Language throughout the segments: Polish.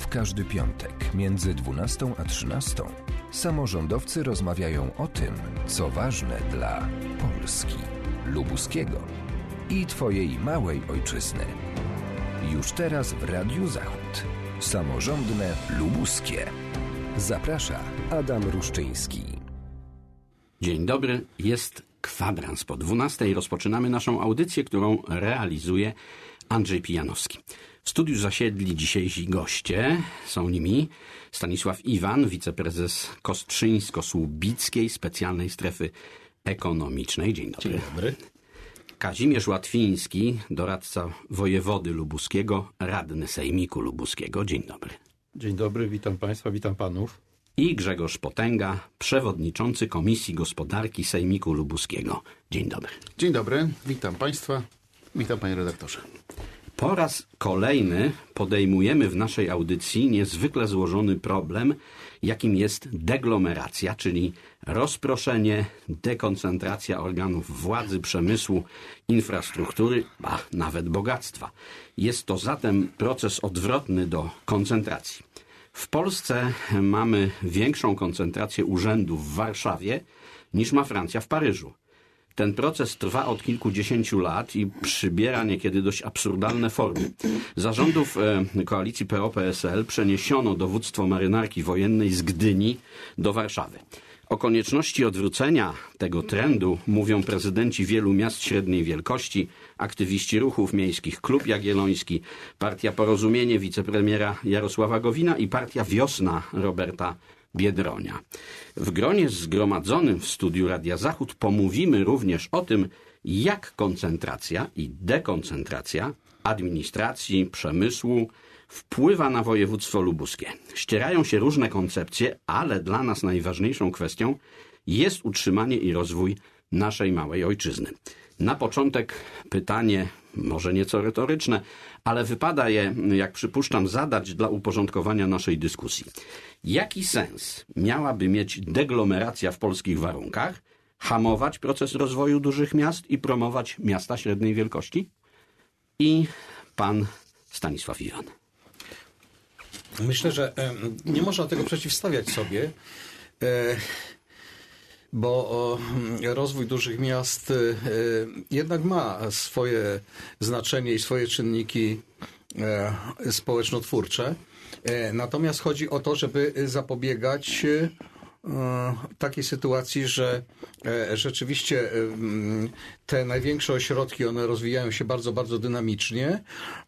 każdy piątek między 12 a 13 samorządowcy rozmawiają o tym, co ważne dla Polski, lubuskiego i Twojej małej ojczyzny. Już teraz w Radiu Zachód. Samorządne lubuskie. Zaprasza Adam Ruszczyński. Dzień dobry, jest kwadrans. Po 12 rozpoczynamy naszą audycję, którą realizuje Andrzej Pijanowski. W studiu zasiedli dzisiejsi goście. Są nimi Stanisław Iwan, wiceprezes Kostrzyńsko-Słubickiej Specjalnej Strefy Ekonomicznej. Dzień dobry. Dzień dobry. Kazimierz Łatwiński, doradca wojewody lubuskiego, radny Sejmiku Lubuskiego. Dzień dobry. Dzień dobry, witam Państwa, witam Panów. I Grzegorz Potęga, przewodniczący Komisji Gospodarki Sejmiku Lubuskiego. Dzień dobry. Dzień dobry, witam Państwa, witam Panie redaktorze. Po raz kolejny podejmujemy w naszej audycji niezwykle złożony problem, jakim jest deglomeracja, czyli rozproszenie, dekoncentracja organów władzy, przemysłu, infrastruktury, a nawet bogactwa. Jest to zatem proces odwrotny do koncentracji. W Polsce mamy większą koncentrację urzędów w Warszawie niż ma Francja w Paryżu. Ten proces trwa od kilkudziesięciu lat i przybiera niekiedy dość absurdalne formy. Za rządów koalicji PO-PSL przeniesiono dowództwo marynarki wojennej z Gdyni do Warszawy. O konieczności odwrócenia tego trendu mówią prezydenci wielu miast średniej wielkości, aktywiści ruchów miejskich, Klub Jagielloński, Partia Porozumienie wicepremiera Jarosława Gowina i Partia Wiosna Roberta Biedronia. W gronie zgromadzonym w studiu Radia Zachód pomówimy również o tym, jak koncentracja i dekoncentracja administracji, przemysłu wpływa na województwo lubuskie. Ścierają się różne koncepcje, ale dla nas najważniejszą kwestią jest utrzymanie i rozwój naszej małej ojczyzny. Na początek pytanie, może nieco retoryczne, ale wypada je, jak przypuszczam, zadać dla uporządkowania naszej dyskusji. Jaki sens miałaby mieć deglomeracja w polskich warunkach, hamować proces rozwoju dużych miast i promować miasta średniej wielkości? I pan Stanisław Iwan. Myślę, że nie można tego przeciwstawiać sobie, bo rozwój dużych miast jednak ma swoje znaczenie i swoje czynniki społeczno-twórcze. Natomiast chodzi o to, żeby zapobiegać takiej sytuacji, że rzeczywiście te największe ośrodki, one rozwijają się bardzo, bardzo dynamicznie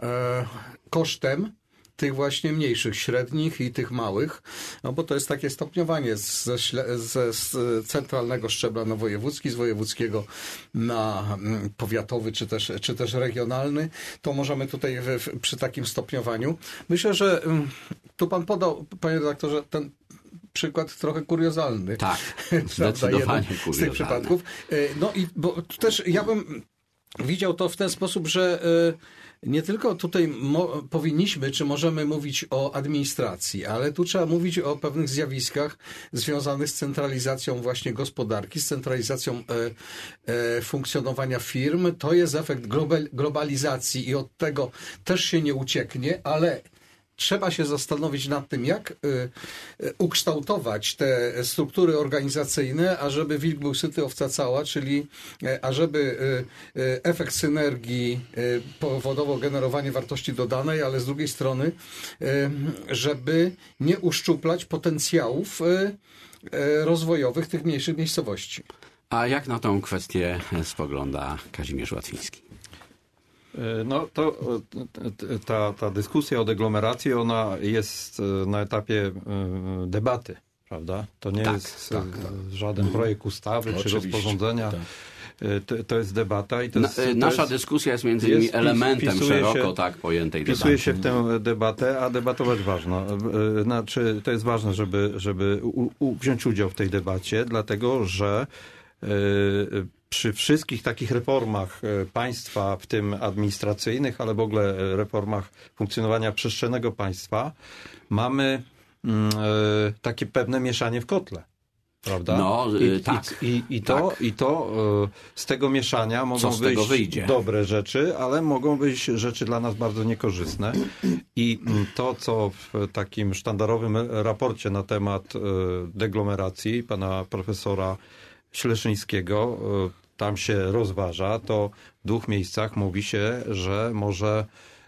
kosztem tych właśnie mniejszych, średnich i tych małych, no bo to jest takie stopniowanie ze centralnego szczebla na wojewódzki, z wojewódzkiego na powiatowy czy też regionalny. To możemy tutaj przy takim stopniowaniu. Myślę, że tu pan podał, panie redaktorze, ten przykład trochę kuriozalny. Tak, zdecydowanie kuriozalny. Z tych przypadków. No i bo też ja bym widział to w ten sposób, że nie tylko tutaj powinniśmy, czy możemy mówić o administracji, ale tu trzeba mówić o pewnych zjawiskach związanych z centralizacją właśnie gospodarki, z centralizacją funkcjonowania firm. To jest efekt globalizacji i od tego też się nie ucieknie, ale trzeba się zastanowić nad tym, jak ukształtować te struktury organizacyjne, ażeby wilk był syty, owca cała, czyli ażeby efekt synergii powodował generowanie wartości dodanej, ale z drugiej strony, żeby nie uszczuplać potencjałów rozwojowych tych mniejszych miejscowości. A jak na tą kwestię spogląda Kazimierz Łatwiński? No to ta dyskusja o deglomeracji, ona jest na etapie debaty, prawda? To nie jest żaden projekt ustawy czy rozporządzenia. Tak. To jest debata. I nasza dyskusja jest między innymi elementem szeroko tak pojętej debaty. Wpisuje się w tę debatę, a debatować ważno. Znaczy, to jest ważne, żeby wziąć udział w tej debacie, dlatego że przy wszystkich takich reformach państwa, w tym administracyjnych, ale w ogóle reformach funkcjonowania przestrzennego państwa, mamy takie pewne mieszanie w kotle. prawda? No, tak. I to z tego mieszania mogą wyjść dobre rzeczy, ale mogą być rzeczy dla nas bardzo niekorzystne. I to, co w takim sztandarowym raporcie na temat deglomeracji pana profesora Śleszyńskiego tam się rozważa, to w 2 miejscach mówi się, że może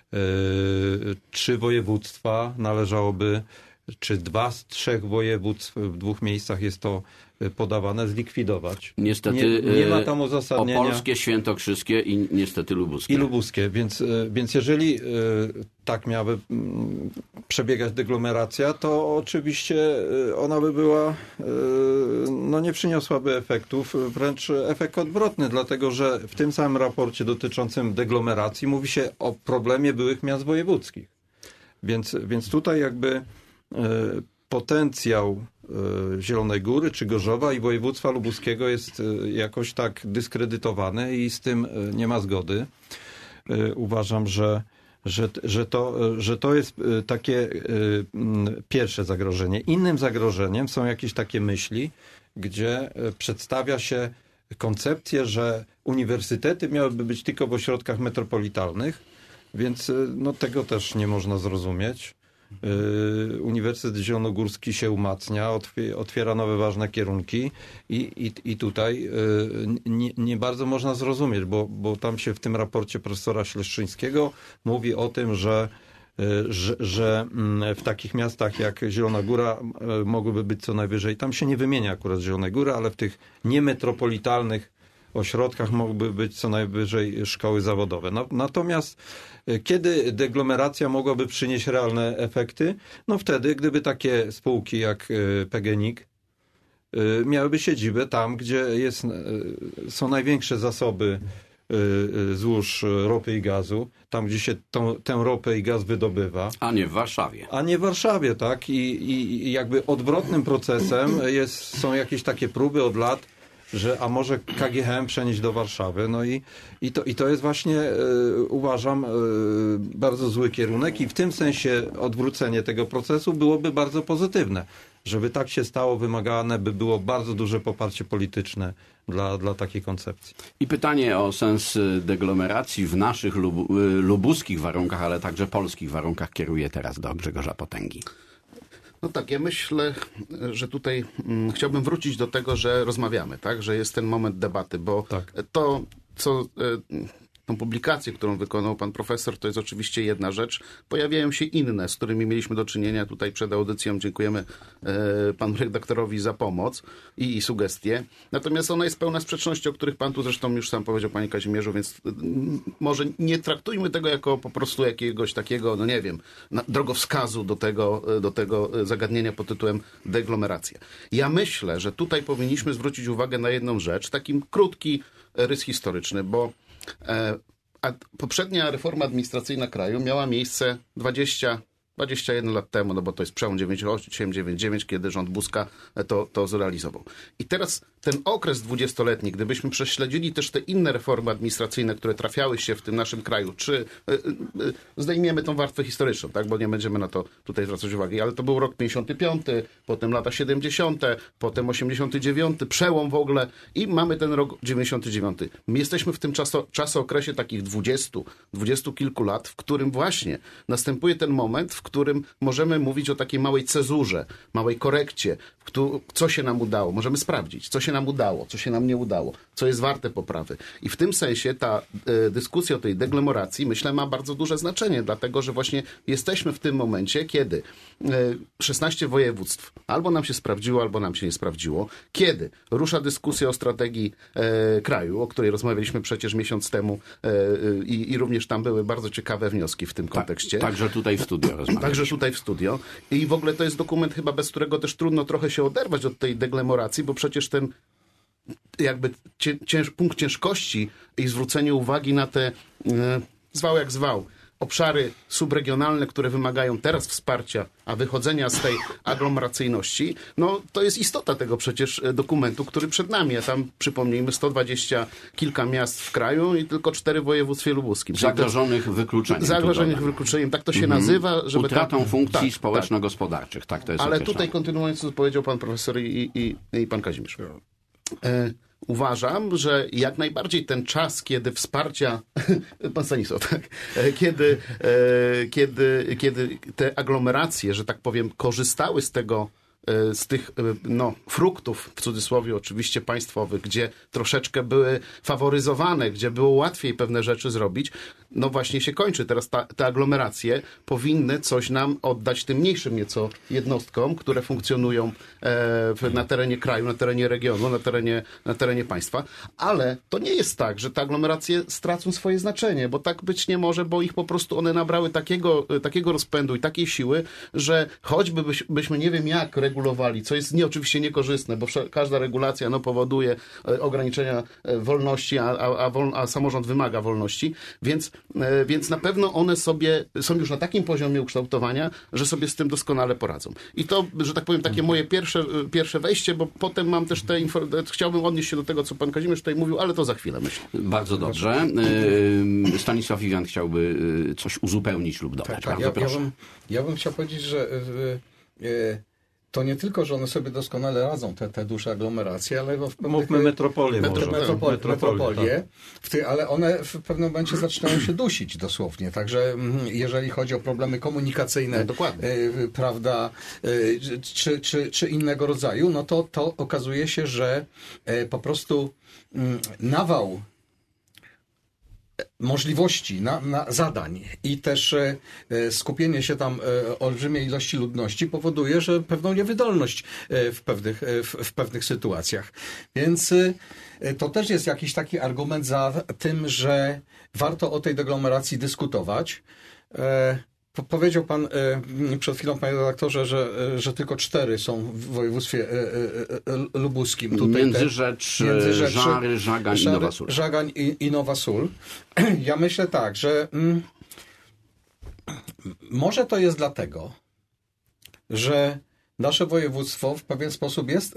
3 województwa należałoby, czy 2 z 3 województw w 2 miejscach jest to podawane, zlikwidować. Niestety nie ma tam uzasadnienia. Opolskie, świętokrzyskie i niestety lubuskie. I lubuskie, więc jeżeli tak miałaby przebiegać deglomeracja, to oczywiście ona by była, no nie przyniosłaby efektów, wręcz efekt odwrotny, dlatego że w tym samym raporcie dotyczącym deglomeracji mówi się o problemie byłych miast wojewódzkich. Więc tutaj jakby potencjał Zielonej Góry czy Gorzowa i województwa lubuskiego jest jakoś tak dyskredytowany i z tym nie ma zgody. Uważam, że to jest takie pierwsze zagrożenie. Innym zagrożeniem są jakieś takie myśli, gdzie przedstawia się koncepcję, że uniwersytety miałyby być tylko w ośrodkach metropolitalnych, więc no, tego też nie można zrozumieć. Uniwersytet Zielonogórski się umacnia, otwiera nowe ważne kierunki i tutaj nie bardzo można zrozumieć, bo tam się w tym raporcie profesora Śleszyńskiego mówi o tym, że w takich miastach jak Zielona Góra mogłyby być co najwyżej, tam się nie wymienia akurat Zielonej Góry, ale w tych niemetropolitalnych ośrodkach mogłyby być co najwyżej szkoły zawodowe. Natomiast kiedy deglomeracja mogłaby przynieść realne efekty? No wtedy, gdyby takie spółki jak PGNiG miałyby siedzibę tam, gdzie są największe zasoby złóż ropy i gazu, tam gdzie się tę ropę i gaz wydobywa. A nie w Warszawie. A nie w Warszawie, tak. I jakby odwrotnym procesem są jakieś takie próby od lat, że a może KGHM przenieść do Warszawy. No i to jest właśnie, uważam, bardzo zły kierunek i w tym sensie odwrócenie tego procesu byłoby bardzo pozytywne. Żeby tak się stało, wymagane by było bardzo duże poparcie polityczne dla takiej koncepcji. I pytanie o sens deglomeracji w naszych lubuskich warunkach, ale także polskich warunkach kieruję teraz do Grzegorza Potęgi. No tak, ja myślę, że tutaj chciałbym wrócić do tego, że rozmawiamy, tak, że jest ten moment debaty, bo tak. To, co tą publikację, którą wykonał pan profesor, to jest oczywiście jedna rzecz. Pojawiają się inne, z którymi mieliśmy do czynienia tutaj przed audycją. Dziękujemy panu redaktorowi za pomoc i sugestie. Natomiast ona jest pełna sprzeczności, o których pan tu zresztą już sam powiedział, panie Kazimierzu, więc może nie traktujmy tego jako po prostu jakiegoś takiego, no nie wiem, drogowskazu do tego zagadnienia pod tytułem deglomeracja. Ja myślę, że tutaj powinniśmy zwrócić uwagę na jedną rzecz, taki krótki rys historyczny, bo poprzednia reforma administracyjna kraju miała miejsce 21 lat temu, no bo to jest przełom 98-99, kiedy rząd Buzka to zrealizował. I teraz ten okres 20-letni, gdybyśmy prześledzili też te inne reformy administracyjne, które trafiały się w tym naszym kraju, czy zdejmiemy tą warstwę historyczną, tak, bo nie będziemy na to tutaj zwracać uwagi, ale to był rok 55, potem lata 70, potem 89, przełom w ogóle i mamy ten rok 99. My jesteśmy w tym czasookresie takich 20 kilku lat, w którym właśnie następuje ten moment, w którym możemy mówić o takiej małej cezurze, małej korekcie, co się nam udało. Możemy sprawdzić, co się nam udało, co się nam nie udało, co jest warte poprawy. I w tym sensie ta dyskusja o tej deglomeracji, myślę, ma bardzo duże znaczenie, dlatego, że właśnie jesteśmy w tym momencie, kiedy 16 województw albo nam się sprawdziło, albo nam się nie sprawdziło. Kiedy rusza dyskusja o strategii kraju, o której rozmawialiśmy przecież miesiąc temu i również tam były bardzo ciekawe wnioski w tym kontekście. Także tutaj w studio rozmawialiśmy. Także tutaj w studio. I w ogóle to jest dokument chyba, bez którego też trudno trochę się oderwać od tej deglomeracji, bo przecież ten jakby punkt ciężkości i zwrócenie uwagi na te zwał jak zwał obszary subregionalne, które wymagają teraz wsparcia, a wychodzenia z tej aglomeracyjności, no to jest istota tego przecież dokumentu, który przed nami. A tam, przypomnijmy, 120 kilka miast w kraju i tylko 4 w województwie lubuskim. Zagrożonych wykluczeniem. Zagrożonych wykluczeniem, tak to się nazywa. Żeby utratą funkcji społeczno-gospodarczych. Tak to jest ale określone. tutaj kontynuując, co powiedział pan profesor i pan Kazimierz. Uważam, że jak najbardziej ten czas, kiedy wsparcia, pan Stanisław, tak, kiedy te aglomeracje, że tak powiem, korzystały z tego, z tych fruktów, w cudzysłowie oczywiście państwowych, gdzie troszeczkę były faworyzowane, gdzie było łatwiej pewne rzeczy zrobić, no właśnie się kończy. Teraz te aglomeracje powinny coś nam oddać tym mniejszym nieco jednostkom, które funkcjonują na terenie kraju, na terenie regionu, na terenie państwa, ale to nie jest tak, że te aglomeracje stracą swoje znaczenie, bo tak być nie może, bo ich po prostu one nabrały takiego rozpędu i takiej siły, że choćby byśmy nie wiem jak regulowali, co jest oczywiście niekorzystne, bo każda regulacja powoduje ograniczenia wolności, a samorząd wymaga wolności, więc na pewno one sobie są już na takim poziomie ukształtowania, że sobie z tym doskonale poradzą. I to, że tak powiem, takie moje pierwsze wejście, bo potem mam też chciałbym odnieść się do tego, co pan Kazimierz tutaj mówił, ale to za chwilę, myślę. Bardzo dobrze. Stanisław Iwian chciałby coś uzupełnić lub dodać. Tak, ja bym chciał powiedzieć, że to nie tylko, że one sobie doskonale radzą, te duże aglomeracje, ale mówmy metropolię metropolie, tak. Ale one w pewnym momencie zaczynają się dusić dosłownie. Także jeżeli chodzi o problemy komunikacyjne, prawda, czy innego rodzaju, no to okazuje się, że po prostu nawał możliwości na zadań i też skupienie się tam olbrzymiej ilości ludności powoduje, że pewną niewydolność w pewnych sytuacjach. Więc to też jest jakiś taki argument za tym, że warto o tej deglomeracji dyskutować. Powiedział pan przed chwilą, panie redaktorze, że tylko 4 są w województwie lubuskim. Tutaj Międzyrzecz, Żary, Żagań i Nowa Sól. Żagań i Nowa Sól. Ja myślę tak, że może to jest dlatego, że nasze województwo w pewien sposób jest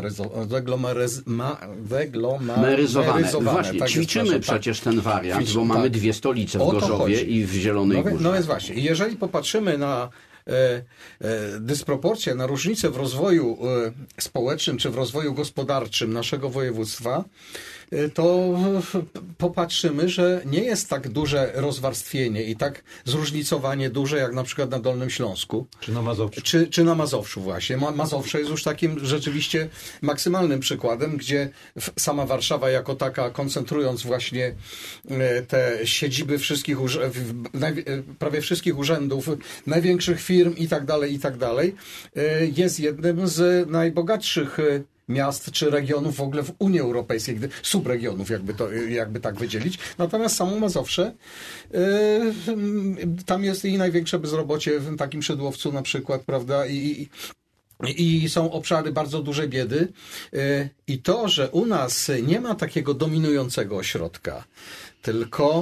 zdeglomeryzowane. Właśnie, tak ćwiczymy przecież ten wariant, bo mamy 2 stolice w Gorzowie i w Zielonej Górze. No więc właśnie, jeżeli popatrzymy na dysproporcje, na różnice w rozwoju społecznym czy w rozwoju gospodarczym naszego województwa, to popatrzymy, że nie jest tak duże rozwarstwienie i tak zróżnicowanie duże jak na przykład na Dolnym Śląsku. Czy na Mazowszu. Czy na Mazowszu właśnie. Mazowsze jest już takim rzeczywiście maksymalnym przykładem, gdzie sama Warszawa jako taka, koncentrując właśnie te siedziby prawie wszystkich urzędów, największych firm i tak dalej, jest jednym z najbogatszych miast czy regionów w ogóle w Unii Europejskiej, subregionów jakby tak wydzielić. Natomiast samo Mazowsze, tam jest i największe bezrobocie w takim Szydłowcu na przykład, prawda, i są obszary bardzo dużej biedy. I to, że u nas nie ma takiego dominującego ośrodka, tylko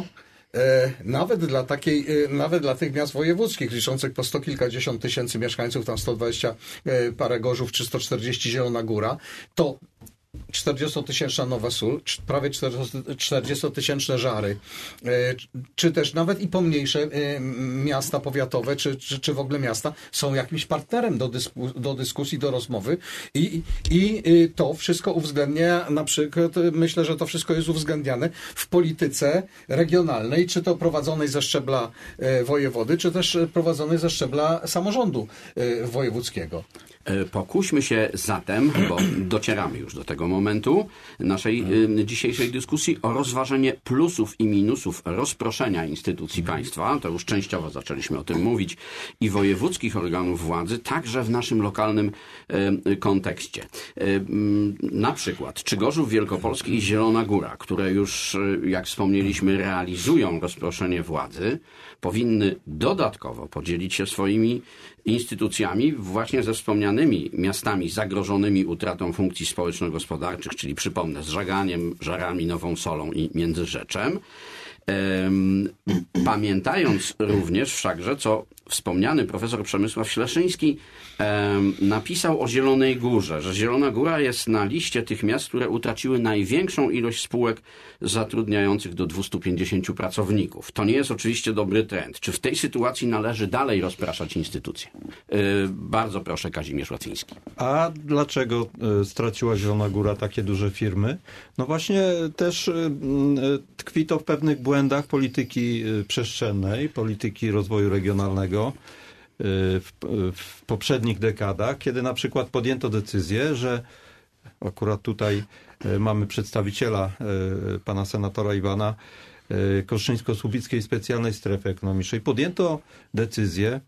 nawet dla tych miast wojewódzkich, liczących po 100 kilkadziesiąt tysięcy mieszkańców, tam 120 parę Gorzów czy 140 Zielona Góra, to 40-tysięczna Nowa Sól, prawie 40-tysięczne Żary, czy też nawet i pomniejsze miasta powiatowe, czy w ogóle miasta, są jakimś partnerem do dyskusji, do rozmowy i to wszystko uwzględnia, na przykład, myślę, że to wszystko jest uwzględniane w polityce regionalnej, czy to prowadzonej ze szczebla wojewody, czy też prowadzonej ze szczebla samorządu wojewódzkiego. Pokuśmy się zatem, bo docieramy już do tego momentu naszej dzisiejszej dyskusji, o rozważenie plusów i minusów rozproszenia instytucji państwa. To już częściowo zaczęliśmy o tym mówić i wojewódzkich organów władzy, także w naszym lokalnym kontekście. Na przykład, czy Gorzów Wielkopolski i Zielona Góra, które już, jak wspomnieliśmy, realizują rozproszenie władzy, powinny dodatkożo podzielić się swoimi instytucjami właśnie ze wspomnianymi miastami zagrożonymi utratą funkcji społeczno-gospodarczych, czyli przypomnę, z Żaganiem, Żarami, Nową Solą i Międzyrzeczem. Pamiętając również wszakże, co wspomniany profesor Przemysław Śleszyński napisał o Zielonej Górze, że Zielona Góra jest na liście tych miast, które utraciły największą ilość spółek zatrudniających do 250 pracowników. To nie jest oczywiście dobry trend. Czy w tej sytuacji należy dalej rozpraszać instytucje? Bardzo proszę, Kazimierz Łatwiński. A dlaczego straciła Zielona Góra takie duże firmy? No właśnie też tkwi to w pewnych błędach polityki przestrzennej, polityki rozwoju regionalnego w poprzednich dekadach, kiedy na przykład podjęto decyzję, że akurat tutaj mamy przedstawiciela pana senatora Iwana Kostrzyńsko-Słubickiej Specjalnej Strefy Ekonomicznej. Podjęto decyzję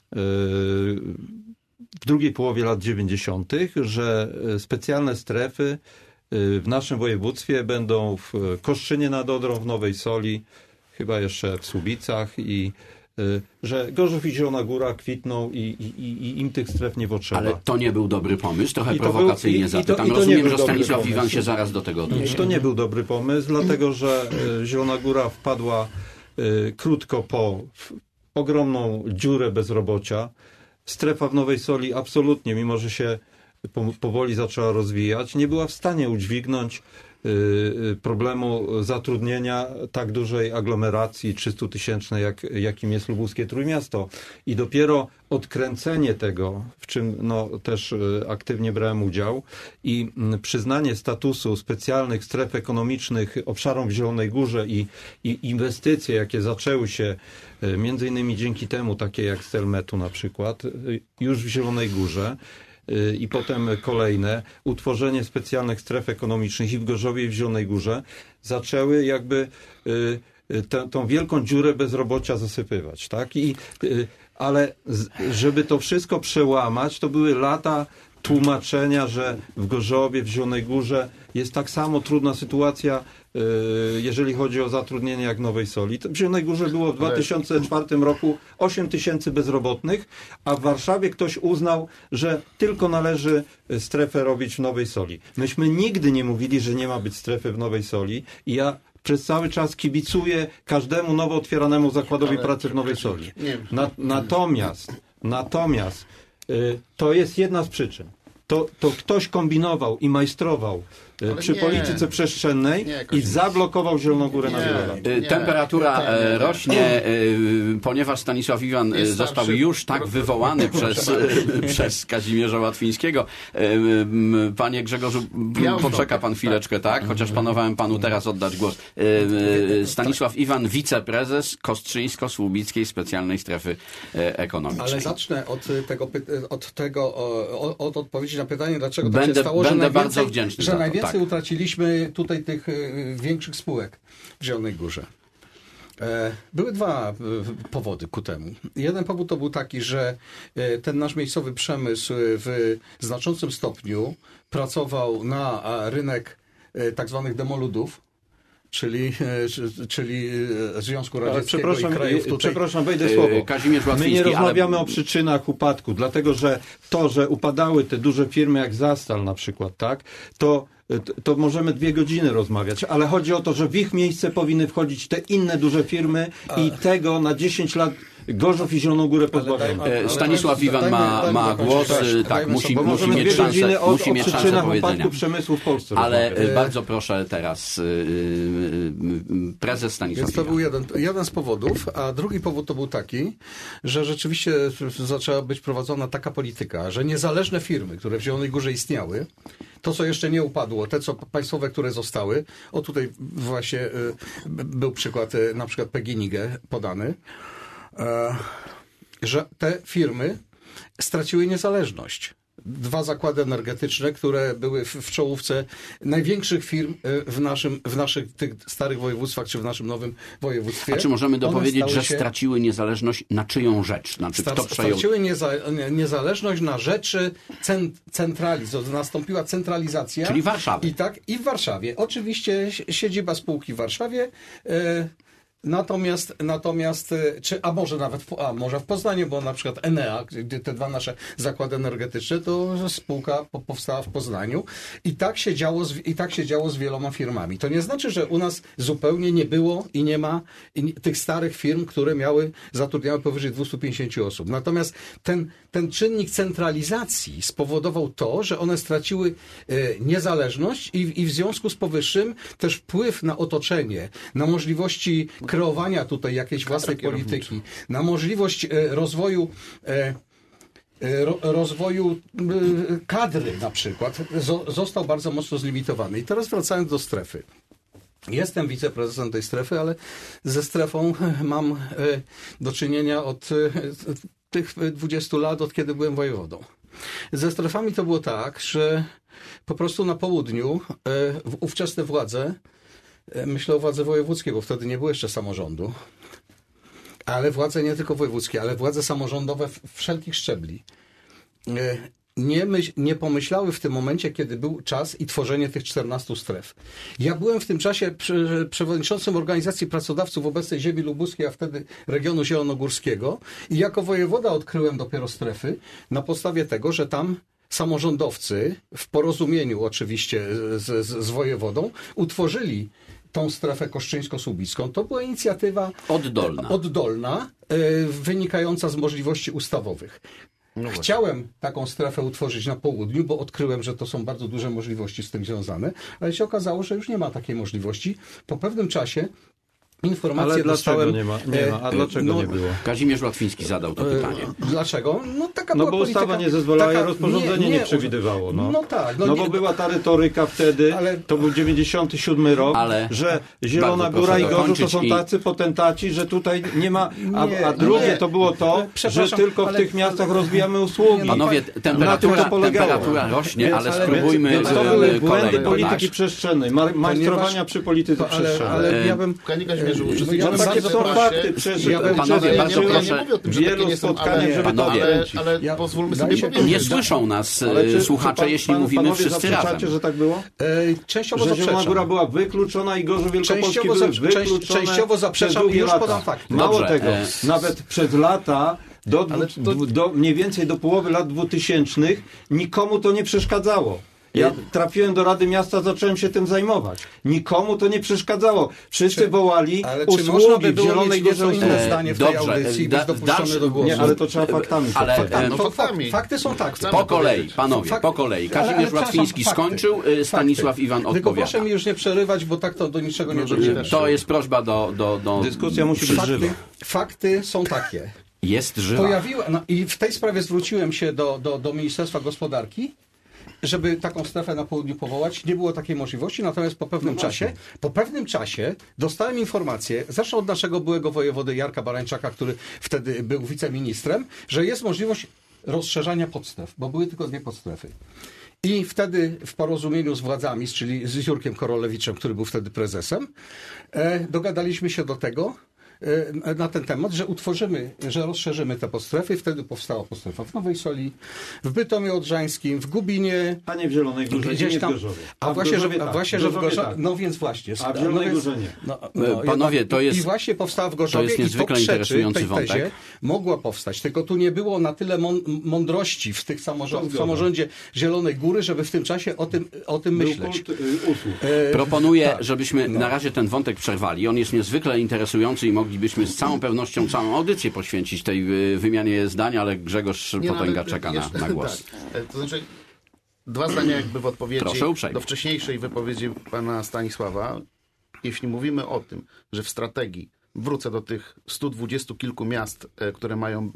w drugiej połowie lat 90., że specjalne strefy w naszym województwie będą w Kostrzynie nad Odrą, w Nowej Soli, chyba jeszcze w Słubicach i że Gorzów i Zielona Góra kwitną i im tych stref nie potrzeba. Ale to nie był dobry pomysł, trochę prowokacyjnie zapytam. Rozumiem, że Stanisław Iwan się zaraz do tego odniesie. To nie był dobry pomysł, dlatego że Zielona Góra wpadła krótko po ogromną dziurę bezrobocia. Strefa w Nowej Soli absolutnie, mimo że się powoli zaczęła rozwijać, nie była w stanie udźwignąć problemu zatrudnienia tak dużej aglomeracji 300-tysięcznej, jakim jest lubuskie Trójmiasto. I dopiero odkręcenie tego, w czym też aktywnie brałem udział, i przyznanie statusu specjalnych stref ekonomicznych obszarom w Zielonej Górze i inwestycje, jakie zaczęły się między innymi dzięki temu, takie jak Stelmetu na przykład, już w Zielonej Górze, i potem kolejne, utworzenie specjalnych stref ekonomicznych i w Gorzowie, i w Zielonej Górze, zaczęły jakby tą wielką dziurę bezrobocia zasypywać, tak? Ale żeby to wszystko przełamać, to były lata tłumaczenia, że w Gorzowie, w Zielonej Górze jest tak samo trudna sytuacja, jeżeli chodzi o zatrudnienie, jak w Nowej Soli. W Zielonej Górze było w 2004 roku 8 tysięcy bezrobotnych, a w Warszawie ktoś uznał, że tylko należy strefę robić w Nowej Soli. Myśmy nigdy nie mówili, że nie ma być strefy w Nowej Soli i ja przez cały czas kibicuję każdemu nowo otwieranemu zakładowi pracy w Nowej Soli. Natomiast to jest jedna z przyczyn. To ktoś kombinował i majstrował przy polityce przestrzennej i zablokował Zieloną Górę na wiele lat. Temperatura rośnie, ponieważ Stanisław Iwan został już tak wywołany przez Kazimierza Łatwińskiego. Panie Grzegorzu, poczeka pan chwileczkę, tak? Chociaż planowałem panu teraz oddać głos. Stanisław Iwan, wiceprezes Kostrzyńsko-Słubickiej Specjalnej Strefy Ekonomicznej. Ale zacznę od odpowiedzi na pytanie, dlaczego tak się stało, że bardzo wdzięczny za to, najwięcej utraciliśmy tutaj tych większych spółek w Zielonej Górze. Były dwa powody ku temu. Jeden powód to był taki, że ten nasz miejscowy przemysł w znaczącym stopniu pracował na rynek tak zwanych demoludów, czyli Związku Radzieckiego i krajów tutaj... Przepraszam, wejdę słowo. Kazimierz Łatwiński, my nie rozmawiamy o przyczynach upadku, dlatego że to, że upadały te duże firmy jak Zastal na przykład, tak, to możemy 2 godziny rozmawiać, ale chodzi o to, że w ich miejsce powinny wchodzić te inne duże firmy i tego na 10 lat Gorzów i Zieloną Górę pozbawiamy. Stanisław Iwan ma głos, tak, musi mieć szansę o przyczynach upadku przemysłu w Polsce. Ale bardzo proszę teraz prezes Stanisław Więc to Iwan. był jeden z powodów, a drugi powód to był taki, że rzeczywiście zaczęła być prowadzona taka polityka, że niezależne firmy, które w Zielonej Górze istniały, to co jeszcze nie upadło, te co państwowe, które zostały, tutaj właśnie był przykład, na przykład PGNiG podany, że te firmy straciły niezależność. 2 zakłady energetyczne, które były w czołówce największych firm w naszych tych starych województwach, czy w naszym nowym województwie. A czy możemy dopowiedzieć, że straciły niezależność na czyją rzecz? Znaczy, kto przejął? Straciły niezależność na rzeczy centralizacji. Nastąpiła centralizacja. Czyli Warszawy. I w Warszawie. Oczywiście siedziba spółki w Warszawie. Natomiast a może nawet może w Poznaniu, bo na przykład Enea, gdzie te dwa nasze zakłady energetyczne, to spółka powstała w Poznaniu i tak się działo z wieloma firmami. To nie znaczy, że u nas zupełnie nie było i nie ma tych starych firm, które zatrudniały powyżej 250 osób. Natomiast ten czynnik centralizacji spowodował to, że one straciły niezależność i w związku z powyższym też wpływ na otoczenie, na możliwości kreowania tutaj jakiejś własnej polityki, na możliwość rozwoju kadry na przykład, został bardzo mocno zlimitowany. I teraz wracając do strefy. Jestem wiceprezesem tej strefy, ale ze strefą mam do czynienia od tych 20 lat, od kiedy byłem wojewodą. Ze strefami to było tak, że po prostu na południu ówczesne władze, myślę o władze wojewódzkie, bo wtedy nie było jeszcze samorządu, ale władze nie tylko wojewódzkie, ale władze samorządowe wszelkich szczebli nie pomyślały w tym momencie, kiedy był czas i tworzenie tych 14 stref. Ja byłem w tym czasie przewodniczącym organizacji pracodawców obecnej ziemi lubuskiej, a wtedy regionu zielonogórskiego i jako wojewoda odkryłem dopiero strefy na podstawie tego, że tam samorządowcy w porozumieniu oczywiście z wojewodą utworzyli tą strefę koszczyńsko-słubicką. To była inicjatywa oddolna wynikająca z możliwości ustawowych. No chciałem taką strefę utworzyć na południu, bo odkryłem, że to są bardzo duże możliwości z tym związane, ale się okazało, że już nie ma takiej możliwości. Po pewnym czasie informację ale dostałem... nie ma? A dlaczego nie było? Kazimierz Łatwiński zadał to pytanie. Dlaczego? Taka bo była ustawa nie zezwalała i rozporządzenie nie przewidywało. Bo była ta retoryka wtedy, to był 97 rok, że Zielona Góra i Gorzów to są tacy potentaci, że tutaj nie ma... A drugie to było to, że tylko w tych miastach rozwijamy usługi. Panowie, temperatura rośnie, ale spróbujmy to były błędy polityki przestrzennej, majstrowania przy polityce przestrzennej. Ale ja bym... Takie są fakty przeżyte. Panowie, bardzo proszę. Nie mówię o tym, że takie nie są, ale pozwólmy sobie powiedzieć. Nie słyszą nas słuchacze, jeśli mówimy wszyscy razem. Że tak było? Częściowo że zaprzeczam. Zielona Góra była wykluczona i Gorzów Wielkopolski były wykluczone. Częściowo zaprzeczam i już podam fakty. Mało tego, nawet przez lata mniej więcej do połowy lat 2000 nikomu to nie przeszkadzało. Ja trafiłem do Rady Miasta, zacząłem się tym zajmować. Nikomu to nie przeszkadzało. Wszyscy wołali usługi w Zielonej Górze. Zdanie w tej audycji być dopuszczony do głosu. Nie, ale to trzeba faktami. Fakty są tak. Po kolei, panowie, po kolei. Kazimierz Łatwiński skończył, Stanisław Iwan odpowiada. Tylko proszę mi już nie przerywać, bo tak to do niczego nie dojdzie. To jest prośba do... Dyskusja musi być żywa. Fakty są takie. Jest żywa. I w tej sprawie zwróciłem się do Ministerstwa Gospodarki, żeby taką strefę na południu powołać. Nie było takiej możliwości, natomiast po pewnym czasie dostałem informację, zresztą od naszego byłego wojewody Jarka Barańczaka, który wtedy był wiceministrem, że jest możliwość rozszerzania podstref, bo były tylko 2 podstrefy. I wtedy w porozumieniu z władzami, czyli z Jurkiem Korolewiczem, który był wtedy prezesem, dogadaliśmy się do tego, na ten temat, że rozszerzymy te podstrefy. Wtedy powstała podstrefa w Nowej Soli, w Bytomiu Odrzańskim, w Gubinie. A nie w Zielonej Górze, gdzieś nie tam. w Gorzowie. Że w Gorzowie. No więc właśnie. A w Zielonej Górze nie. Panowie, to jest... I właśnie powstała w Gorzowie. To jest niezwykle interesujący wątek. Mogła powstać, tylko tu nie było na tyle mądrości w tych w samorządzie Zielonej Góry, żeby w tym czasie o tym myśleć. Proponuję, żebyśmy na razie ten wątek przerwali. On jest niezwykle interesujący i moglibyśmy z całą pewnością całą audycję poświęcić tej wymianie zdań, ale Grzegorz Potęga czeka na głos. Tak. To znaczy, 2 zdania jakby w odpowiedzi do wcześniejszej wypowiedzi pana Stanisława. Jeśli mówimy o tym, że w strategii wrócę do tych 120 kilku miast, które mają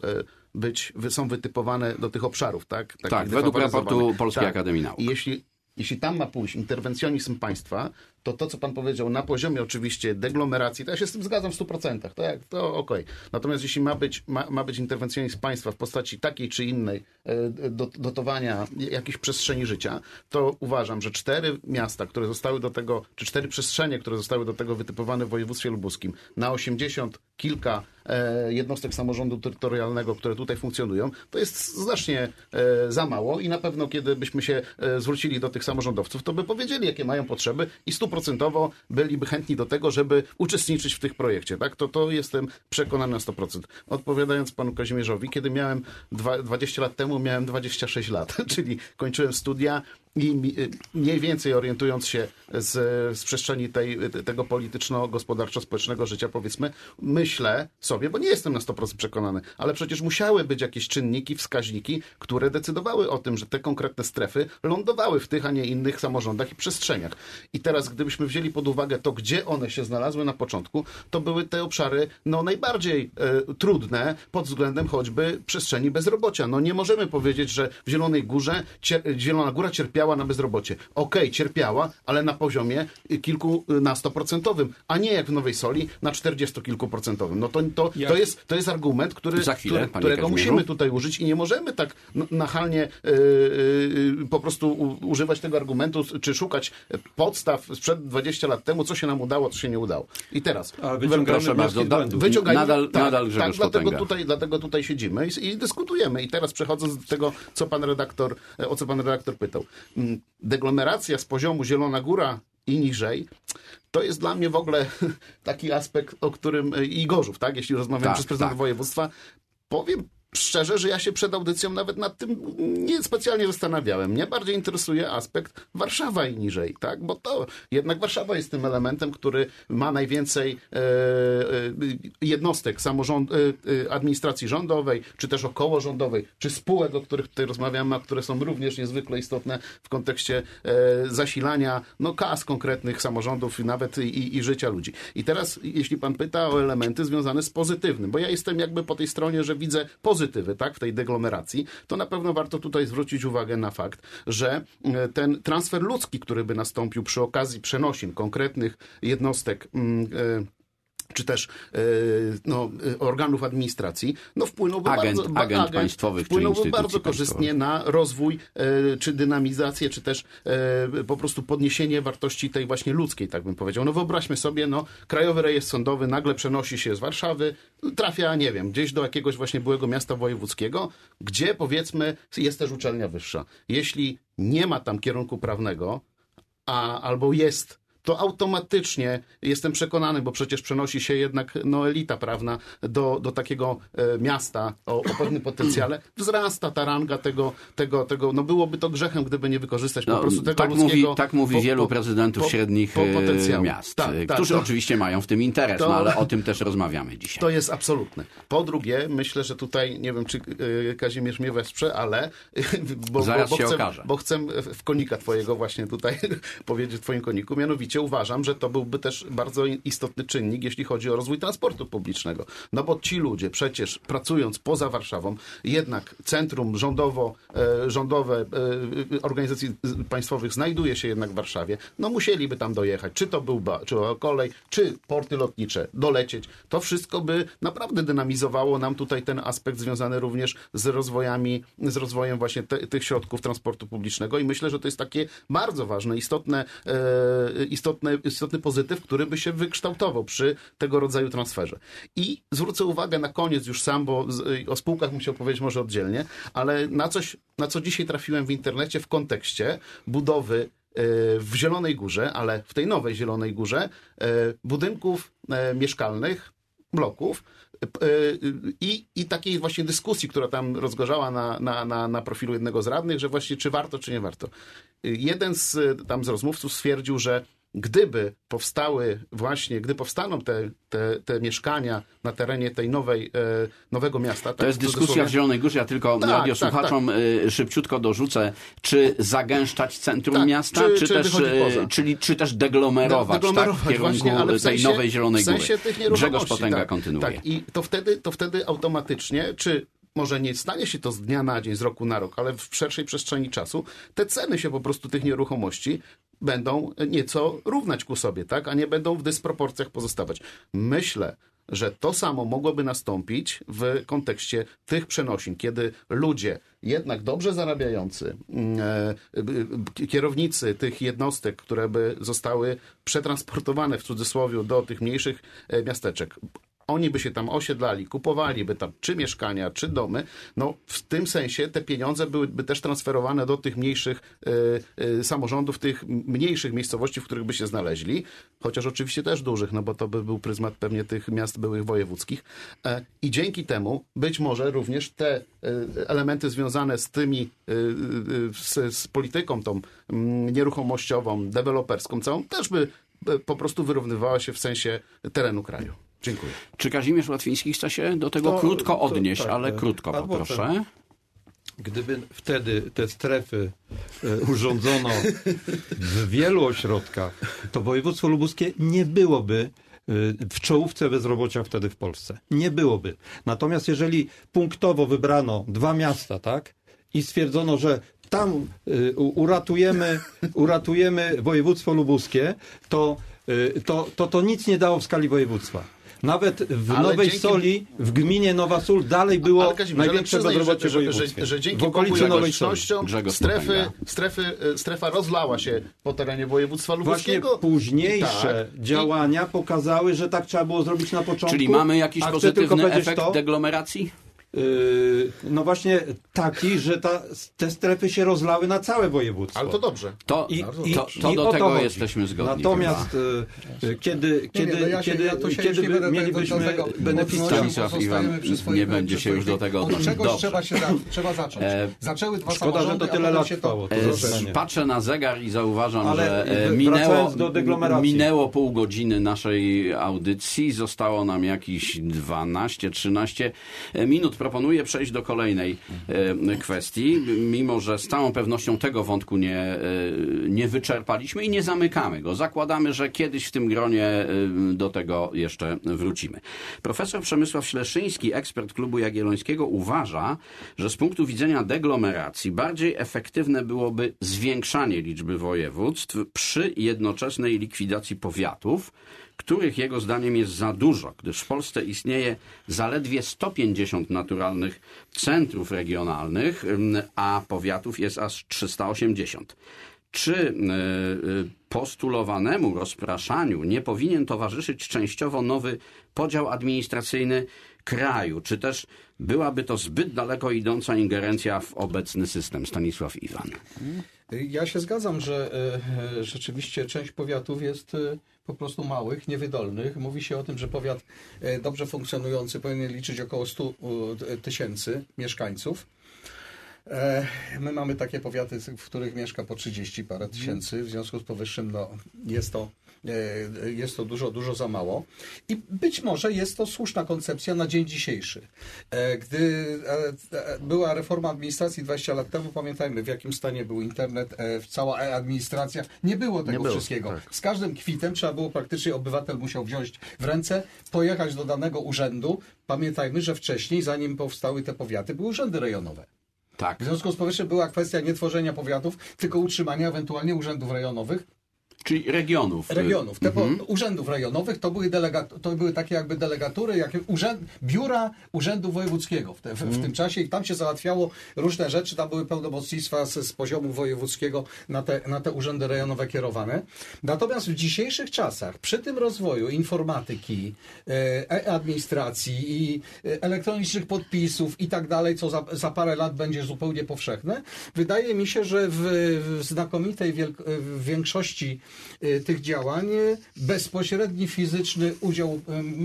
są wytypowane do tych obszarów, tak? Tak, według raportu Polskiej Akademii Nauk. I jeśli tam ma pójść interwencjonizm państwa, to co pan powiedział, na poziomie oczywiście deglomeracji, to ja się z tym zgadzam w 100%, to okej. Natomiast jeśli ma być interwencjonizm państwa w postaci takiej czy innej dotowania jakichś przestrzeni życia, to uważam, że 4 miasta, które zostały do tego, czy 4 przestrzenie, które zostały do tego wytypowane w województwie lubuskim, na 80 kilka jednostek samorządu terytorialnego, które tutaj funkcjonują, to jest znacznie za mało i na pewno kiedy byśmy się zwrócili do tych samorządowców, to by powiedzieli, jakie mają potrzeby i 100% 100% byliby chętni do tego, żeby uczestniczyć w tych projekcie. Tak? To jestem przekonany na 100%. Odpowiadając panu Kazimierzowi, kiedy miałem 20 lat temu, miałem 26 lat, czyli kończyłem studia i mniej więcej orientując się z przestrzeni tego polityczno-gospodarczo-społecznego życia, powiedzmy, myślę sobie, bo nie jestem na 100% przekonany, ale przecież musiały być jakieś czynniki, wskaźniki, które decydowały o tym, że te konkretne strefy lądowały w tych, a nie innych samorządach i przestrzeniach. I teraz, gdybyśmy wzięli pod uwagę to, gdzie one się znalazły na początku, to były te obszary najbardziej trudne pod względem choćby przestrzeni bezrobocia. Nie możemy powiedzieć, że w Zielonej Górze Zielona Góra cierpiała na bezrobocie. Okej, cierpiała, ale na poziomie kilkunastoprocentowym, a nie jak w Nowej Soli na 40-kilkuprocentowym. To jest argument, którego musimy tutaj użyć i nie możemy tak nachalnie po prostu używać tego argumentu, czy szukać podstaw sprzed 20 lat temu, co się nam udało, co się nie udało. I teraz proszę bardzo, nadal Grzegorz dlatego tutaj siedzimy i dyskutujemy. I teraz przechodząc do tego, o co pan redaktor pytał. Deglomeracja z poziomu Zielona Góra i niżej, to jest dla mnie w ogóle taki aspekt, o którym i Gorzów, tak? Jeśli rozmawiamy przez prezydenta województwa, powiem szczerze, że ja się przed audycją nawet nad tym nie specjalnie zastanawiałem. Mnie bardziej interesuje aspekt Warszawa i niżej, tak? Bo to jednak Warszawa jest tym elementem, który ma najwięcej jednostek administracji rządowej, czy też okołorządowej, czy spółek, o których tutaj rozmawiamy, a które są również niezwykle istotne w kontekście zasilania kas konkretnych samorządów nawet i życia ludzi. I teraz, jeśli pan pyta o elementy związane z pozytywnym, bo ja jestem jakby po tej stronie, że widzę pozytywy, tak, w tej deglomeracji, to na pewno warto tutaj zwrócić uwagę na fakt, że ten transfer ludzki, który by nastąpił przy okazji przenosin konkretnych jednostek czy też organów administracji, wpłynąłby bardzo korzystnie na rozwój, czy dynamizację, czy też po prostu podniesienie wartości tej właśnie ludzkiej, tak bym powiedział. Wyobraźmy sobie, Krajowy Rejestr Sądowy nagle przenosi się z Warszawy, trafia, nie wiem, gdzieś do jakiegoś właśnie byłego miasta wojewódzkiego, gdzie powiedzmy jest też uczelnia wyższa. Jeśli nie ma tam kierunku prawnego, albo jest, to automatycznie jestem przekonany, bo przecież przenosi się jednak elita prawna do takiego miasta o pewnym potencjale, wzrasta ta ranga tego, byłoby to grzechem, gdyby nie wykorzystać po prostu tego ludzkiego... Tak mówi wielu prezydentów średnich miast, którzy oczywiście mają w tym interes, ale o tym też rozmawiamy dzisiaj. To jest absolutne. Po drugie, myślę, że tutaj, nie wiem, czy Kazimierz mnie wesprze, ale... Zaraz się okaże. Bo chcę w konika twojego właśnie tutaj powiedzieć, w twoim koniku, mianowicie uważam, że to byłby też bardzo istotny czynnik, jeśli chodzi o rozwój transportu publicznego. Bo ci ludzie przecież pracując poza Warszawą, jednak centrum rządowe organizacji państwowych znajduje się jednak w Warszawie, musieliby tam dojechać, czy to czy kolej, czy porty lotnicze, dolecieć. To wszystko by naprawdę dynamizowało nam tutaj ten aspekt związany również z rozwojem właśnie tych środków transportu publicznego i myślę, że to jest takie bardzo ważne, istotny pozytyw, który by się wykształtował przy tego rodzaju transferze. I zwrócę uwagę na koniec już sam, bo o spółkach musiał powiedzieć może oddzielnie, ale na co dzisiaj trafiłem w internecie w kontekście budowy w Zielonej Górze, ale w tej nowej Zielonej Górze, budynków mieszkalnych, bloków i takiej właśnie dyskusji, która tam rozgorzała na profilu jednego z radnych, że właśnie czy warto, czy nie warto. Jeden z rozmówców stwierdził, że gdy powstaną te mieszkania na terenie tej nowego miasta... To jest dyskusja w Zielonej Górze, ja tylko radiosłuchaczom szybciutko dorzucę, czy zagęszczać centrum miasta, czy też deglomerować w kierunku tej nowej Zielonej Góry. Grzegorz Potęga kontynuuje. Tak, i to wtedy automatycznie, czy może nie stanie się to z dnia na dzień, z roku na rok, ale w szerszej przestrzeni czasu, te ceny się po prostu tych nieruchomości będą nieco równać ku sobie, tak? A nie będą w dysproporcjach pozostawać. Myślę, że to samo mogłoby nastąpić w kontekście tych przenosin, kiedy ludzie jednak dobrze zarabiający, kierownicy tych jednostek, które by zostały przetransportowane w cudzysłowie do tych mniejszych miasteczek, oni by się tam osiedlali, kupowaliby tam czy mieszkania, czy domy, no w tym sensie te pieniądze byłyby też transferowane do tych mniejszych samorządów, tych mniejszych miejscowości, w których by się znaleźli, chociaż oczywiście też dużych, no bo to by był pryzmat pewnie tych miast byłych wojewódzkich. I dzięki temu być może również te elementy związane z tymi, z polityką tą nieruchomościową, deweloperską całą, też by po prostu wyrównywała się w sensie terenu kraju. Dziękuję. Czy Kazimierz Łatwiński chce się do tego krótko odnieść, tak, ale krótko poproszę. Gdyby wtedy te strefy urządzono w wielu ośrodkach, to województwo lubuskie nie byłoby w czołówce bezrobocia wtedy w Polsce. Nie byłoby. Natomiast jeżeli punktowo wybrano 2 miasta, tak, i stwierdzono, że tam uratujemy województwo lubuskie, to nic nie dało w skali województwa. Nawet w Nowej Soli, w gminie Nowa Sól dalej było największe bezrobocie w województwie. Że dzięki okolicznościom strefa rozlała się po terenie województwa lubuskiego. Właśnie późniejsze działania pokazały, że tak trzeba było zrobić na początku. Czyli mamy jakiś pozytywny efekt deglomeracji? No właśnie taki, że te strefy się rozlały na całe województwo. Ale to dobrze. To do tego jesteśmy zgodni. Natomiast kiedy mielibyśmy beneficjentów... Stanisław Iwan nie będzie się już do tego odnosić. Od czegoś trzeba zacząć. Zaczęły 2 Szkoda, samorządy, że to tyle lat trwało. Patrzę na zegar i zauważam, Ale że minęło pół godziny naszej audycji. Zostało nam jakieś 12-13 minut. Proponuję przejść do kolejnej kwestii, mimo że z całą pewnością tego wątku nie wyczerpaliśmy i nie zamykamy go. Zakładamy, że kiedyś w tym gronie do tego jeszcze wrócimy. Profesor Przemysław Śleszyński, ekspert Klubu Jagiellońskiego, uważa, że z punktu widzenia deglomeracji bardziej efektywne byłoby zwiększanie liczby województw przy jednoczesnej likwidacji powiatów, których jego zdaniem jest za dużo, gdyż w Polsce istnieje zaledwie 150 naturalnych centrów regionalnych, a powiatów jest aż 380. Czy postulowanemu rozpraszaniu nie powinien towarzyszyć częściowo nowy podział administracyjny kraju? Czy też byłaby to zbyt daleko idąca ingerencja w obecny system? Stanisław Iwan. Ja się zgadzam, że rzeczywiście część powiatów jest po prostu małych, niewydolnych. Mówi się o tym, że powiat dobrze funkcjonujący powinien liczyć około 100 tysięcy mieszkańców. My mamy takie powiaty, w których mieszka po 30 parę tysięcy. W związku z powyższym jest to dużo za mało. I być może jest to słuszna koncepcja na dzień dzisiejszy. Gdy była reforma administracji 20 lat temu, pamiętajmy, w jakim stanie był internet, cała administracja. Nie było tego wszystkiego. Tak. Z każdym kwitem trzeba było praktycznie, obywatel musiał wziąć w ręce, pojechać do danego urzędu. Pamiętajmy, że wcześniej, zanim powstały te powiaty, były urzędy rejonowe. Tak. W związku z powyższym była kwestia nie tworzenia powiatów, tylko utrzymania ewentualnie urzędów rejonowych. Czyli regionów. Urzędów rejonowych to były takie jakby delegatury, biura Urzędu Wojewódzkiego w tym czasie i tam się załatwiało różne rzeczy, tam były pełnomocnictwa z poziomu wojewódzkiego na te urzędy rejonowe kierowane. Natomiast w dzisiejszych czasach, przy tym rozwoju informatyki, administracji i elektronicznych podpisów i tak dalej, co za parę lat będzie zupełnie powszechne, wydaje mi się, że w znakomitej większości tych działań bezpośredni fizyczny udział,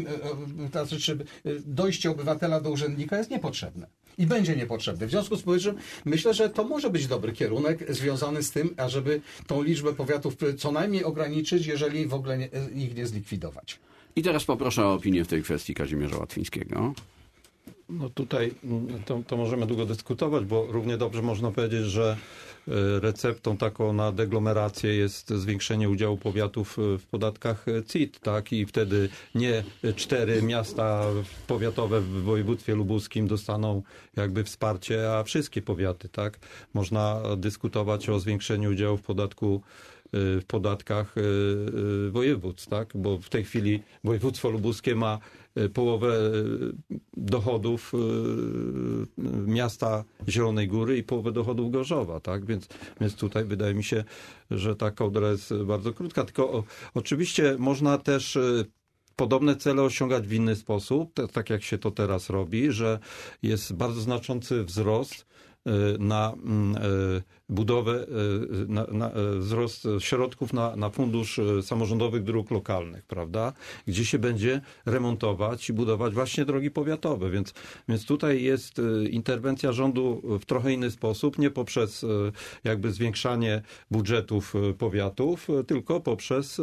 czy dojście obywatela do urzędnika jest niepotrzebne. I będzie niepotrzebne. W związku z powyższym myślę, że to może być dobry kierunek związany z tym, ażeby tą liczbę powiatów co najmniej ograniczyć, jeżeli w ogóle ich nie zlikwidować. I teraz poproszę o opinię w tej kwestii Kazimierza Łatwińskiego. No tutaj to możemy długo dyskutować, bo równie dobrze można powiedzieć, że receptą taką na deglomerację jest zwiększenie udziału powiatów w podatkach CIT, tak? I wtedy nie 4 miasta powiatowe w województwie lubuskim dostaną jakby wsparcie, a wszystkie powiaty, tak? Można dyskutować o zwiększeniu udziału w podatkach województw, tak? Bo w tej chwili województwo lubuskie ma połowę dochodów miasta Zielonej Góry i połowę dochodów Gorzowa, tak? Więc tutaj wydaje mi się, że ta kołdra jest bardzo krótka. Tylko oczywiście można też podobne cele osiągać w inny sposób, tak jak się to teraz robi, że jest bardzo znaczący wzrost na budowę, na wzrost środków na fundusz samorządowych dróg lokalnych, prawda? Gdzie się będzie remontować i budować właśnie drogi powiatowe. Więc tutaj jest interwencja rządu w trochę inny sposób, nie poprzez jakby zwiększanie budżetów powiatów, tylko poprzez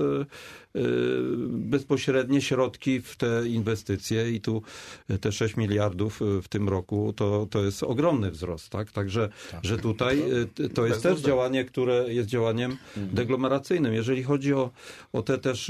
bezpośrednie środki w te inwestycje i tu te 6 miliardów w tym roku to jest ogromny wzrost, tak? Także że tutaj to jest też działanie, które jest działaniem deglomeracyjnym. Jeżeli chodzi o te też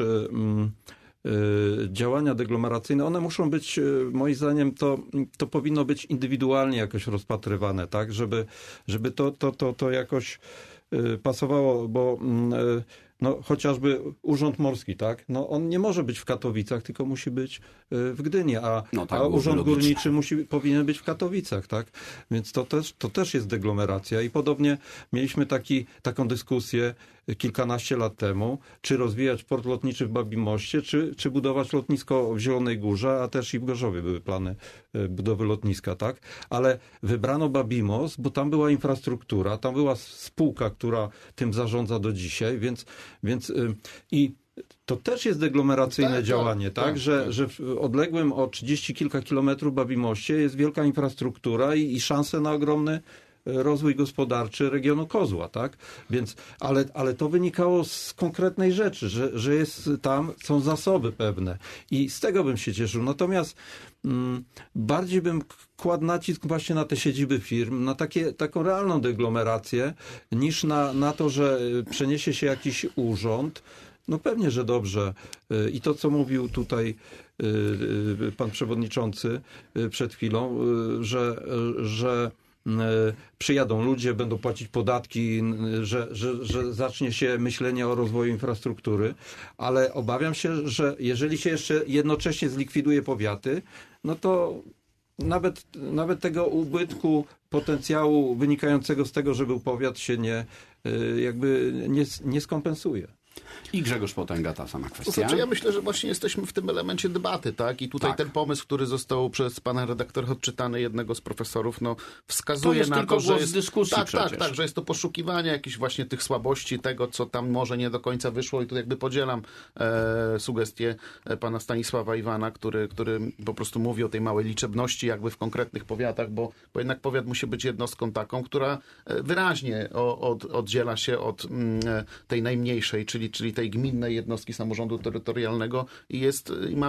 działania deglomeracyjne, one muszą być, moim zdaniem, to powinno być indywidualnie jakoś rozpatrywane, tak? Żeby to jakoś pasowało, bo no, chociażby Urząd Morski, tak? No, on nie może być w Katowicach, tylko musi być w Gdyni, a Urząd Górniczy powinien być w Katowicach, tak? Więc to też jest deglomeracja i podobnie mieliśmy taką dyskusję kilkanaście lat temu, czy rozwijać port lotniczy w Babimoście, czy budować lotnisko w Zielonej Górze, a też i w Gorzowie były plany budowy lotniska, tak? Ale wybrano Babimos, bo tam była infrastruktura, tam była spółka, która tym zarządza do dzisiaj, więc i to też jest deglomeracyjne działanie, tak? Że w odległym o 30 kilka kilometrów Babimoście jest wielka infrastruktura i szanse na ogromny rozwój gospodarczy regionu Kozła, tak? Więc, ale to wynikało z konkretnej rzeczy, że są zasoby pewne i z tego bym się cieszył. Natomiast bardziej bym kładł nacisk właśnie na te siedziby firm, na taką realną deglomerację, niż na to, że przeniesie się jakiś urząd. No pewnie, że dobrze. I to, co mówił tutaj pan przewodniczący przed chwilą, że przyjadą ludzie, będą płacić podatki, że zacznie się myślenie o rozwoju infrastruktury, ale obawiam się, że jeżeli się jeszcze jednocześnie zlikwiduje powiaty, no to nawet tego ubytku potencjału wynikającego z tego, że był powiat, się nie skompensuje. I Grzegorz Potęga, ta sama kwestia. To znaczy, ja myślę, że właśnie jesteśmy w tym elemencie debaty, tak? I tutaj ten pomysł, który został przez pana redaktora odczytany, jednego z profesorów, no wskazuje na to, że jest dyskusji że jest to poszukiwanie jakichś właśnie tych słabości, tego, co tam może nie do końca wyszło. I tu jakby podzielam sugestię pana Stanisława Iwana, który po prostu mówi o tej małej liczebności jakby w konkretnych powiatach, bo jednak powiat musi być jednostką taką, która wyraźnie oddziela się od tej najmniejszej, czyli tej gminnej jednostki samorządu terytorialnego i ma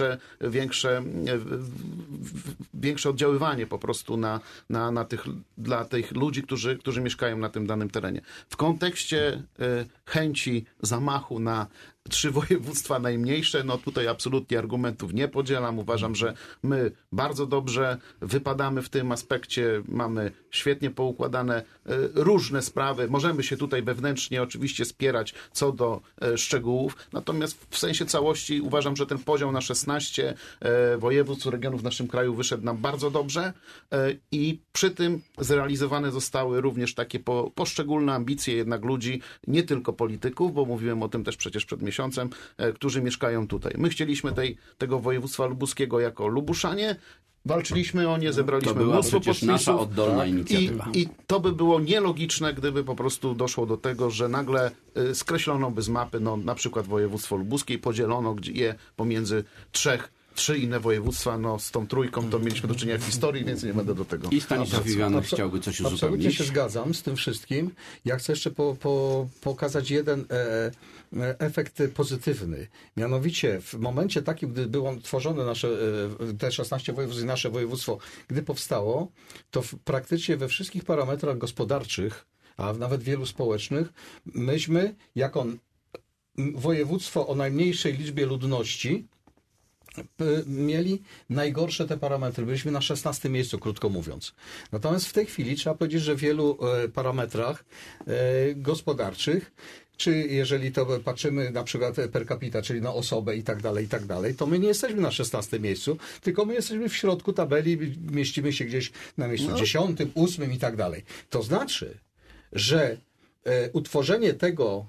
większe oddziaływanie po prostu dla tych ludzi, którzy mieszkają na tym danym terenie. W kontekście chęci zamachu na 3 województwa najmniejsze, no tutaj absolutnie argumentów nie podzielam. Uważam, że my bardzo dobrze wypadamy w tym aspekcie, mamy świetnie poukładane różne sprawy. Możemy się tutaj wewnętrznie oczywiście spierać co do szczegółów, natomiast w sensie całości uważam, że ten podział na 16 województw, regionów w naszym kraju wyszedł nam bardzo dobrze i przy tym zrealizowane zostały również takie poszczególne ambicje jednak ludzi, nie tylko polityków, bo mówiłem o tym też przecież przed miesiącem, którzy mieszkają tutaj. My chcieliśmy tego województwa lubuskiego jako Lubuszanie, walczyliśmy o nie, zebraliśmy mnóstwo podpisów. Nasza oddolna inicjatywa. I to by było nielogiczne, gdyby po prostu doszło do tego, że nagle skreślono by z mapy na przykład województwo lubuskie i podzielono je pomiędzy 3 inne województwa, z tą trójką to mieliśmy do czynienia w historii, więc nie będę do tego. I Stanisław Iwan chciałby coś uzupełnić. Absolutnie się zgadzam z tym wszystkim. Ja chcę jeszcze pokazać jeden efekt pozytywny. Mianowicie w momencie takim, gdy było tworzone te 16 województw i nasze województwo, gdy powstało, to praktycznie we wszystkich parametrach gospodarczych, a nawet wielu społecznych, myśmy jako województwo o najmniejszej liczbie ludności mieli najgorsze te parametry. Byliśmy na 16 miejscu, krótko mówiąc. Natomiast w tej chwili trzeba powiedzieć, że w wielu parametrach gospodarczych, czy jeżeli to patrzymy na przykład per capita, czyli na osobę i tak dalej, to my nie jesteśmy na 16 miejscu, tylko my jesteśmy w środku tabeli, mieścimy się gdzieś na miejscu 10, 8 i tak dalej. To znaczy, że utworzenie tego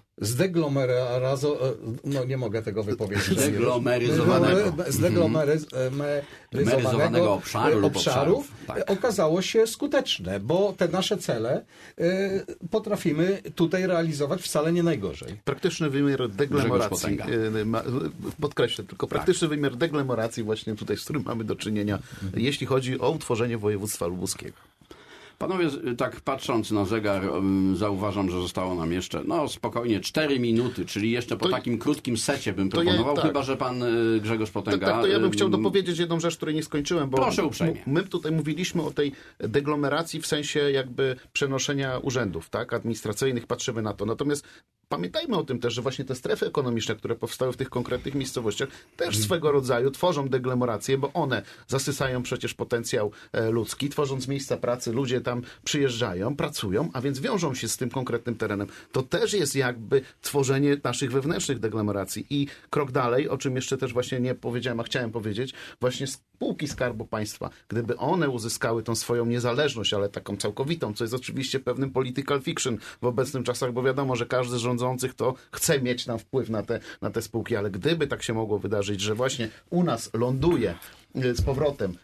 no nie mogę tego wypowiedzieć. Zdeglomeryzowanego obszaru tak. Okazało się skuteczne, bo te nasze cele potrafimy tutaj realizować wcale nie najgorzej. Praktyczny wymiar deglomeраcji, podkreślę tylko, praktyczny wymiar deglomeраcji właśnie tutaj, z którym mamy do czynienia, jeśli chodzi o utworzenie województwa lubuskiego. Panowie, tak patrząc na zegar, zauważam, że zostało nam jeszcze, spokojnie 4 minuty, czyli jeszcze po takim krótkim secie bym proponował, chyba że pan Grzegorz Potęga... Tak, to ja bym chciał dopowiedzieć jedną rzecz, której nie skończyłem, bo proszę uprzejmie. My tutaj mówiliśmy o tej deglomeracji w sensie jakby przenoszenia urzędów, tak, administracyjnych, patrzymy na to. Natomiast pamiętajmy o tym też, że właśnie te strefy ekonomiczne, które powstały w tych konkretnych miejscowościach, też swego rodzaju tworzą deglomerację, bo one zasysają przecież potencjał ludzki, tworząc miejsca pracy, ludzie tam przyjeżdżają, pracują, a więc wiążą się z tym konkretnym terenem. To też jest jakby tworzenie naszych wewnętrznych deglomeracji. I krok dalej, o czym jeszcze też właśnie nie powiedziałem, a chciałem powiedzieć, właśnie spółki Skarbu Państwa, gdyby one uzyskały tą swoją niezależność, ale taką całkowitą, co jest oczywiście pewnym political fiction w obecnych czasach, bo wiadomo, że każdy z rządzących to chce mieć tam wpływ na te spółki, ale gdyby tak się mogło wydarzyć, że właśnie u nas ląduje z powrotem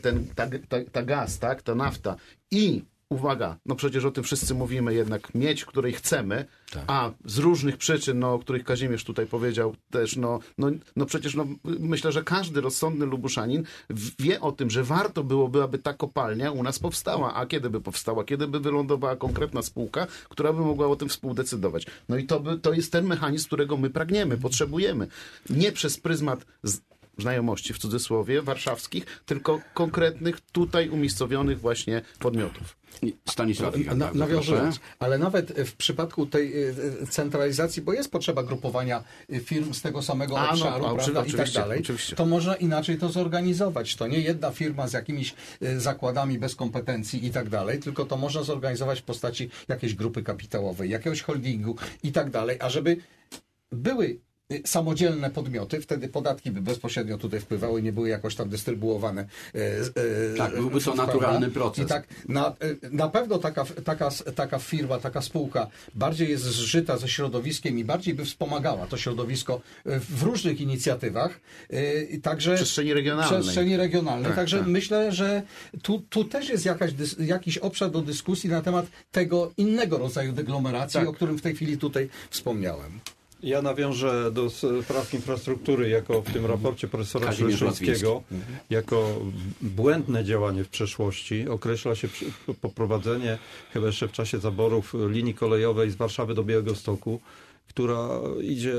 ta gaz, tak, ta nafta i uwaga, przecież o tym wszyscy mówimy, jednak miedź, której chcemy, a z różnych przyczyn, o których Kazimierz tutaj powiedział też, przecież myślę, że każdy rozsądny Lubuszanin wie o tym, że warto byłoby, aby ta kopalnia u nas powstała. A kiedy by powstała? Kiedy by wylądowała konkretna spółka, która by mogła o tym współdecydować. I to jest ten mechanizm, którego my pragniemy, potrzebujemy. Nie przez pryzmat znajomości, w cudzysłowie, warszawskich, tylko konkretnych, tutaj umiejscowionych właśnie podmiotów. Stanisław nawiązując, ale nawet w przypadku tej centralizacji, bo jest potrzeba grupowania firm z tego samego obszaru, prawda, i tak dalej, oczywiście. To można inaczej to zorganizować. To nie jedna firma z jakimiś zakładami bez kompetencji i tak dalej, tylko to można zorganizować w postaci jakiejś grupy kapitałowej, jakiegoś holdingu i tak dalej, a żeby były samodzielne podmioty, wtedy podatki by bezpośrednio tutaj wpływały, nie były jakoś tam dystrybuowane. Tak, byłby to naturalny proces. I tak, na pewno taka firma, taka spółka bardziej jest zżyta ze środowiskiem i bardziej by wspomagała to środowisko w różnych inicjatywach. Także przestrzeni regionalnej. Tak, także myślę, że tu też jest jakiś obszar do dyskusji na temat tego innego rodzaju deglomeracji, o którym w tej chwili tutaj wspomniałem. Ja nawiążę do spraw infrastruktury, jako w tym raporcie profesora Szleszyńskiego, jako błędne działanie w przeszłości. Określa się poprowadzenie, chyba jeszcze w czasie zaborów, linii kolejowej z Warszawy do Białegostoku, która idzie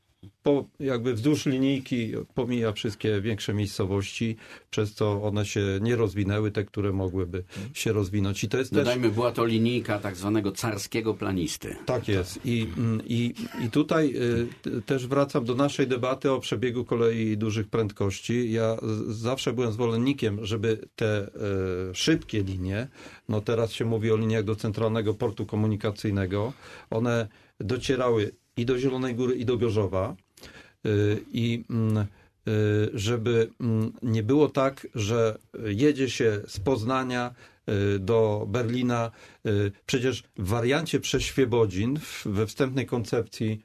jakby wzdłuż linijki, pomija wszystkie większe miejscowości, przez co one się nie rozwinęły, te, które mogłyby się rozwinąć. I to jest dodajmy, była to linijka tak zwanego carskiego planisty. Tak jest. I tutaj też wracam do naszej debaty o przebiegu kolei dużych prędkości. Ja zawsze byłem zwolennikiem, żeby te szybkie linie, teraz się mówi o liniach do Centralnego Portu Komunikacyjnego, one docierały i do Zielonej Góry, i do Gorzowa. I żeby nie było tak, że jedzie się z Poznania do Berlina. Przecież w wariancie przez Świebodzin, we wstępnej koncepcji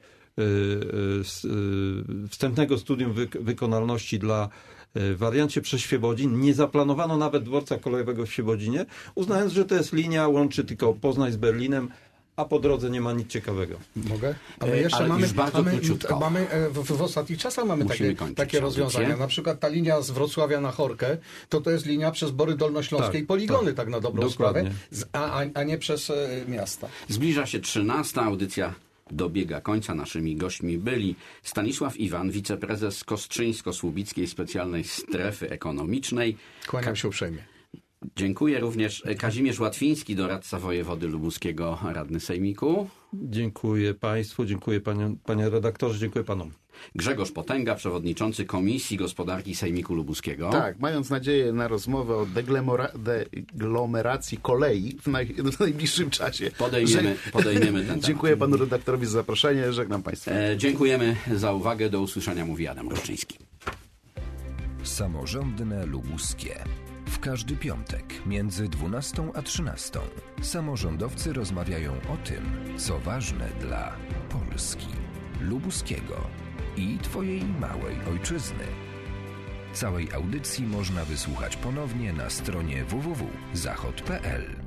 wstępnego studium wykonalności dla wariancie przez Świebodzin nie zaplanowano nawet dworca kolejowego w Świebodzinie, uznając, że to jest linia, łączy tylko Poznań z Berlinem, a po drodze nie ma nic ciekawego. Mogę? A my jeszcze mamy w ostatnich czasach mamy takie rozwiązania. Na przykład ta linia z Wrocławia na Chorkę, to jest linia przez Bory Dolnośląskie i poligony, tak na dobrą sprawę, a nie przez miasta. Zbliża się 13. audycja dobiega końca. Naszymi gośćmi byli Stanisław Iwan, wiceprezes Kostrzyńsko-Słubickiej Specjalnej Strefy Ekonomicznej. Kłaniam się uprzejmie. Dziękuję również Kazimierz Łatwiński, doradca wojewody lubuskiego, radny sejmiku. Dziękuję Państwu, dziękuję panie redaktorze, dziękuję Panom. Grzegorz Potęga, przewodniczący Komisji Gospodarki Sejmiku Lubuskiego. Tak, mając nadzieję na rozmowę o deglomeracji kolei w najbliższym czasie. Podejmiemy ten temat. Dziękuję panu redaktorowi za zaproszenie, żegnam Państwa. Dziękujemy za uwagę, do usłyszenia, mówi Adam Roszczyński. Samorządne Lubuskie. W W każdy piątek między 12 a 13 samorządowcy rozmawiają o tym, co ważne dla Polski, lubuskiego i Twojej małej ojczyzny. Całej audycji można wysłuchać ponownie na stronie www.zachod.pl.